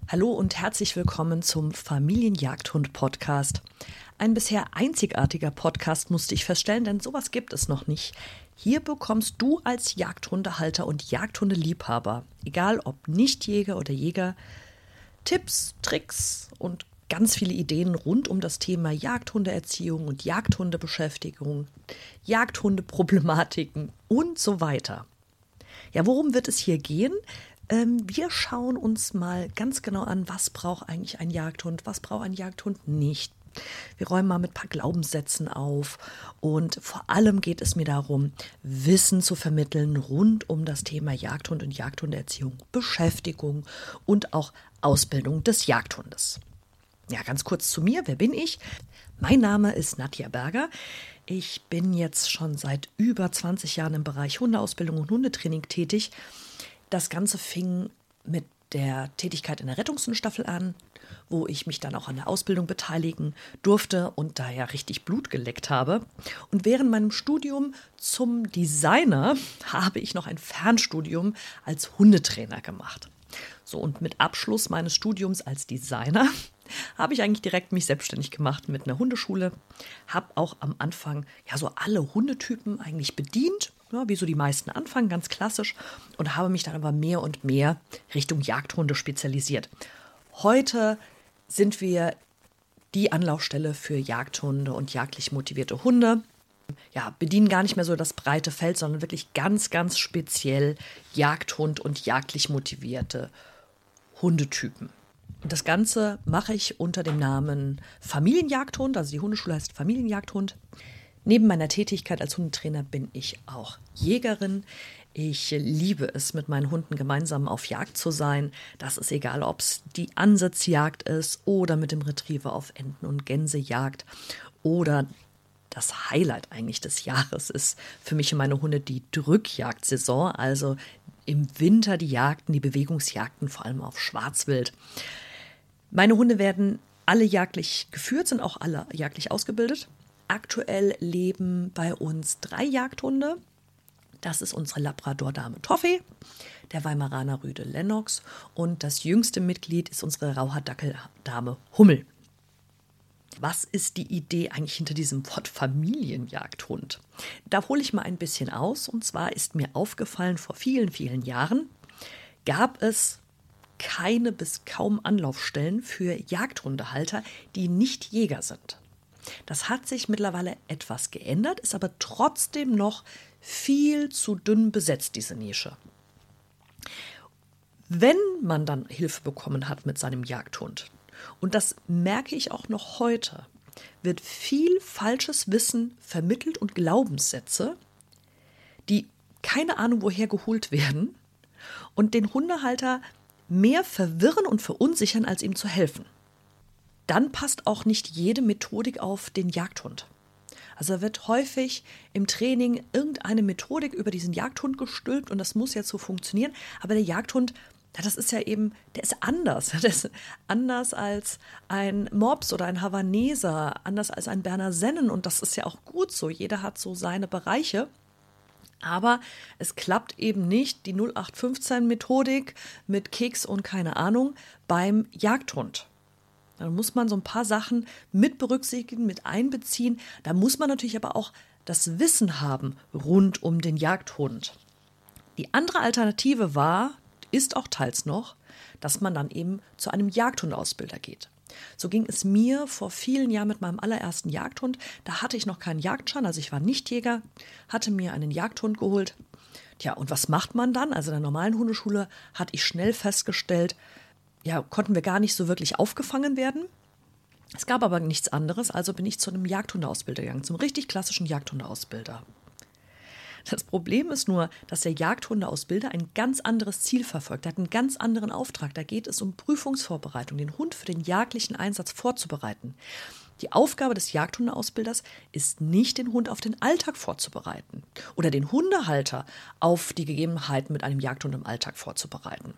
Hallo und herzlich willkommen zum Familienjagdhund-Podcast. Ein bisher einzigartiger Podcast, musste ich feststellen, denn sowas gibt es noch nicht. Hier bekommst du als Jagdhundehalter und Jagdhundeliebhaber, egal ob Nichtjäger oder Jäger, Tipps, Tricks und ganz viele Ideen rund um das Thema Jagdhundeerziehung und Jagdhundebeschäftigung, Jagdhundeproblematiken und so weiter. Ja, worum wird es hier gehen? Wir schauen uns mal ganz genau an, was braucht eigentlich ein Jagdhund, was braucht ein Jagdhund nicht. Wir räumen mal mit ein paar Glaubenssätzen auf und vor allem geht es mir darum, Wissen zu vermitteln rund um das Thema Jagdhund und Jagdhunderziehung, Beschäftigung und auch Ausbildung des Jagdhundes. Ja, ganz kurz zu mir, wer bin ich? Mein Name ist Nadja Berger. Ich bin jetzt schon seit über 20 Jahren im Bereich Hundeausbildung und Hundetraining tätig. Das Ganze fing mit der Tätigkeit in der Rettungshundestaffel an, wo ich mich dann auch an der Ausbildung beteiligen durfte und da ja richtig Blut geleckt habe. Und während meinem Studium zum Designer habe ich noch ein Fernstudium als Hundetrainer gemacht. So, und mit Abschluss meines Studiums als Designer habe ich eigentlich direkt mich selbstständig gemacht mit einer Hundeschule. Habe auch am Anfang ja so alle Hundetypen eigentlich bedient, ja, wie so die meisten anfangen, ganz klassisch. Und habe mich dann aber mehr und mehr Richtung Jagdhunde spezialisiert. Heute sind wir die Anlaufstelle für Jagdhunde und jagdlich motivierte Hunde. Ja, bedienen gar nicht mehr so das breite Feld, sondern wirklich ganz, ganz speziell Jagdhund und jagdlich motivierte Hundetypen. Und das Ganze mache ich unter dem Namen Familienjagdhund, also die Hundeschule heißt Familienjagdhund. Neben meiner Tätigkeit als Hundetrainer bin ich auch Jägerin. Ich liebe es, mit meinen Hunden gemeinsam auf Jagd zu sein. Das ist egal, ob es die Ansitzjagd ist oder mit dem Retriever auf Enten- und Gänsejagd oder das Highlight eigentlich des Jahres ist für mich und meine Hunde die Drückjagdsaison, also im Winter die Jagden, die Bewegungsjagden, vor allem auf Schwarzwild. Meine Hunde werden alle jagdlich geführt, sind auch alle jagdlich ausgebildet. Aktuell leben bei uns 3 Jagdhunde. Das ist unsere Labrador-Dame Toffee, der Weimaraner Rüde Lennox und das jüngste Mitglied ist unsere Rauhaar-Dackel-Dame Hummel. Was ist die Idee eigentlich hinter diesem Wort Familienjagdhund? Da hole ich mal ein bisschen aus. Und zwar ist mir aufgefallen, vor vielen, vielen Jahren gab es keine bis kaum Anlaufstellen für Jagdhundehalter, die nicht Jäger sind. Das hat sich mittlerweile etwas geändert, ist aber trotzdem noch viel zu dünn besetzt, diese Nische. Wenn man dann Hilfe bekommen hat mit seinem Jagdhund, und das merke ich auch noch heute, wird viel falsches Wissen vermittelt und Glaubenssätze, die keine Ahnung woher geholt werden und den Hundehalter mehr verwirren und verunsichern, als ihm zu helfen. Dann passt auch nicht jede Methodik auf den Jagdhund. Also wird häufig im Training irgendeine Methodik über diesen Jagdhund gestülpt und das muss jetzt so funktionieren, aber der Jagdhund, ja, das ist ja eben, der ist anders. Der ist anders als ein Mops oder ein Havaneser, anders als ein Berner Sennen und das ist ja auch gut so. Jeder hat so seine Bereiche. Aber es klappt eben nicht die 0815-Methodik mit Keks und keine Ahnung beim Jagdhund. Da muss man so ein paar Sachen mit berücksichtigen, mit einbeziehen. Da muss man natürlich aber auch das Wissen haben rund um den Jagdhund. Die andere Alternative ist auch teils noch, dass man dann eben zu einem Jagdhundausbilder geht. So ging es mir vor vielen Jahren mit meinem allerersten Jagdhund. Da hatte ich noch keinen Jagdschein, also ich war Nichtjäger, hatte mir einen Jagdhund geholt. Tja, und was macht man dann? Also in der normalen Hundeschule hatte ich schnell festgestellt, ja, konnten wir gar nicht so wirklich aufgefangen werden. Es gab aber nichts anderes, also bin ich zu einem Jagdhundeausbilder gegangen, zum richtig klassischen Jagdhundeausbilder. Das Problem ist nur, dass der Jagdhundeausbilder ein ganz anderes Ziel verfolgt. Er hat einen ganz anderen Auftrag. Da geht es um Prüfungsvorbereitung, den Hund für den jagdlichen Einsatz vorzubereiten. Die Aufgabe des Jagdhundeausbilders ist nicht, den Hund auf den Alltag vorzubereiten oder den Hundehalter auf die Gegebenheiten mit einem Jagdhund im Alltag vorzubereiten.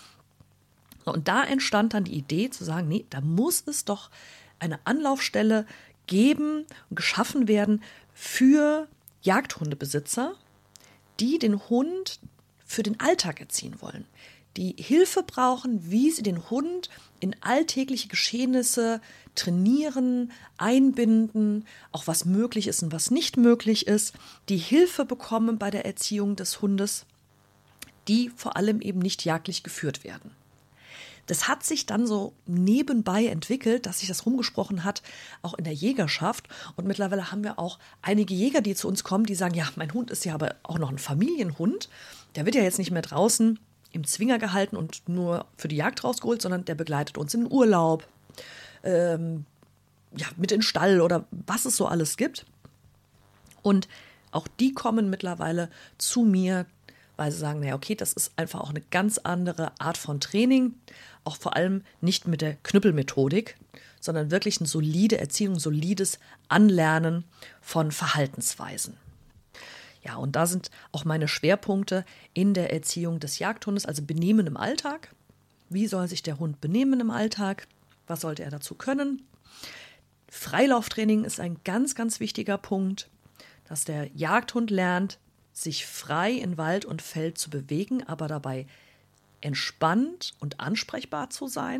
Und da entstand dann die Idee zu sagen, nee, da muss es doch eine Anlaufstelle geben und geschaffen werden für Jagdhundebesitzer, die den Hund für den Alltag erziehen wollen, die Hilfe brauchen, wie sie den Hund in alltägliche Geschehnisse trainieren, einbinden, auch was möglich ist und was nicht möglich ist, die Hilfe bekommen bei der Erziehung des Hundes, die vor allem eben nicht jagdlich geführt werden. Das hat sich dann so nebenbei entwickelt, dass sich das rumgesprochen hat, auch in der Jägerschaft. Und mittlerweile haben wir auch einige Jäger, die zu uns kommen, die sagen, ja, mein Hund ist ja aber auch noch ein Familienhund. Der wird ja jetzt nicht mehr draußen im Zwinger gehalten und nur für die Jagd rausgeholt, sondern der begleitet uns in den Urlaub, ja, mit in den Stall oder was es so alles gibt. Und auch die kommen mittlerweile zu mir, weil sie sagen, naja, okay, das ist einfach auch eine ganz andere Art von Training, auch vor allem nicht mit der Knüppelmethodik, sondern wirklich eine solide Erziehung, solides Anlernen von Verhaltensweisen. Ja, und da sind auch meine Schwerpunkte in der Erziehung des Jagdhundes, also Benehmen im Alltag. Wie soll sich der Hund benehmen im Alltag? Was sollte er dazu können? Freilauftraining ist ein ganz, ganz wichtiger Punkt, dass der Jagdhund lernt, sich frei in Wald und Feld zu bewegen, aber dabei entspannt und ansprechbar zu sein.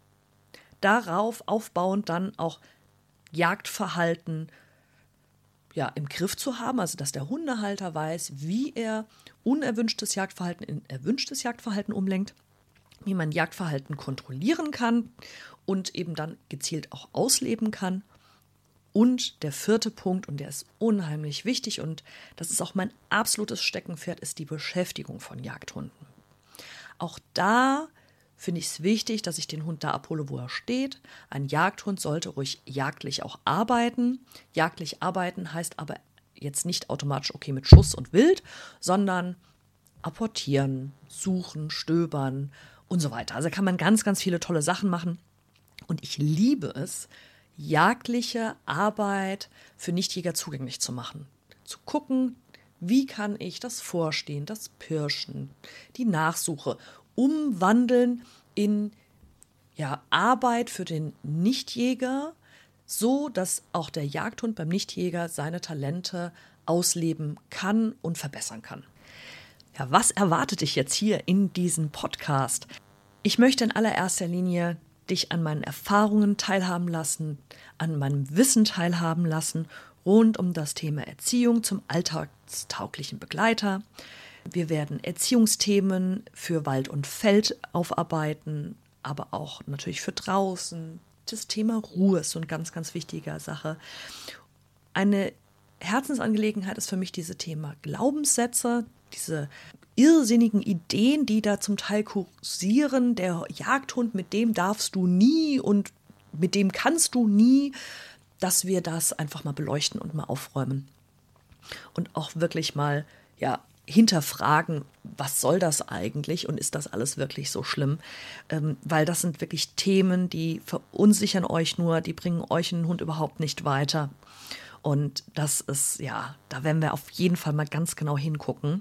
Darauf aufbauend dann auch Jagdverhalten im Griff zu haben, also dass der Hundehalter weiß, wie er unerwünschtes Jagdverhalten in erwünschtes Jagdverhalten umlenkt, wie man Jagdverhalten kontrollieren kann und eben dann gezielt auch ausleben kann. Und der vierte Punkt, und der ist unheimlich wichtig und das ist auch mein absolutes Steckenpferd, ist die Beschäftigung von Jagdhunden. Auch da finde ich es wichtig, dass ich den Hund da abhole, wo er steht. Ein Jagdhund sollte ruhig jagdlich auch arbeiten. Jagdlich arbeiten heißt aber jetzt nicht automatisch okay mit Schuss und Wild, sondern apportieren, suchen, stöbern und so weiter. Also kann man ganz, ganz viele tolle Sachen machen. Und ich liebe es, jagdliche Arbeit für Nichtjäger zugänglich zu machen. Zu gucken, wie kann ich das Vorstehen, das Pirschen, die Nachsuche umwandeln in Arbeit für den Nichtjäger, so dass auch der Jagdhund beim Nichtjäger seine Talente ausleben kann und verbessern kann. Ja, was erwartet dich jetzt hier in diesem Podcast? Ich möchte in allererster Linie dich an meinen Erfahrungen teilhaben lassen, an meinem Wissen teilhaben lassen, rund um das Thema Erziehung zum alltagstauglichen Begleiter. Wir werden Erziehungsthemen für Wald und Feld aufarbeiten, aber auch natürlich für draußen. Das Thema Ruhe ist so eine ganz, ganz wichtige Sache. Eine Herzensangelegenheit ist für mich dieses Thema Glaubenssätze, diese irrsinnigen Ideen, die da zum Teil kursieren. Der Jagdhund, mit dem darfst du nie und mit dem kannst du nie, dass wir das einfach mal beleuchten und mal aufräumen. Und auch wirklich mal, hinterfragen, was soll das eigentlich und ist das alles wirklich so schlimm? Weil das sind wirklich Themen, die verunsichern euch nur, die bringen euch einen Hund überhaupt nicht weiter. Und das ist, da werden wir auf jeden Fall mal ganz genau hingucken.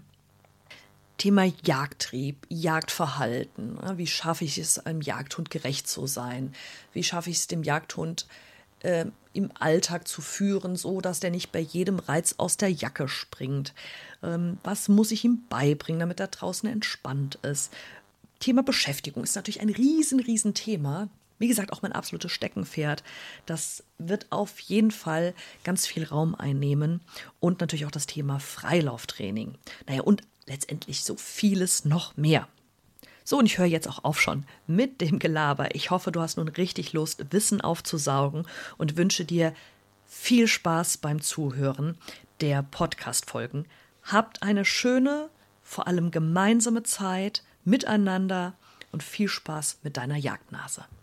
Thema Jagdtrieb, Jagdverhalten. Wie schaffe ich es, einem Jagdhund gerecht zu sein? Wie schaffe ich es, dem Jagdhund im Alltag zu führen, so dass der nicht bei jedem Reiz aus der Jacke springt? Was muss ich ihm beibringen, damit er draußen entspannt ist? Thema Beschäftigung ist natürlich ein riesen Thema. Wie gesagt, auch mein absolutes Steckenpferd. Das wird auf jeden Fall ganz viel Raum einnehmen. Und natürlich auch das Thema Freilauftraining. Und letztendlich so vieles noch mehr. So, und ich höre jetzt auch auf schon mit dem Gelaber. Ich hoffe, du hast nun richtig Lust, Wissen aufzusaugen und wünsche dir viel Spaß beim Zuhören der Podcast-Folgen. Habt eine schöne, vor allem gemeinsame Zeit miteinander und viel Spaß mit deiner Jagdnase.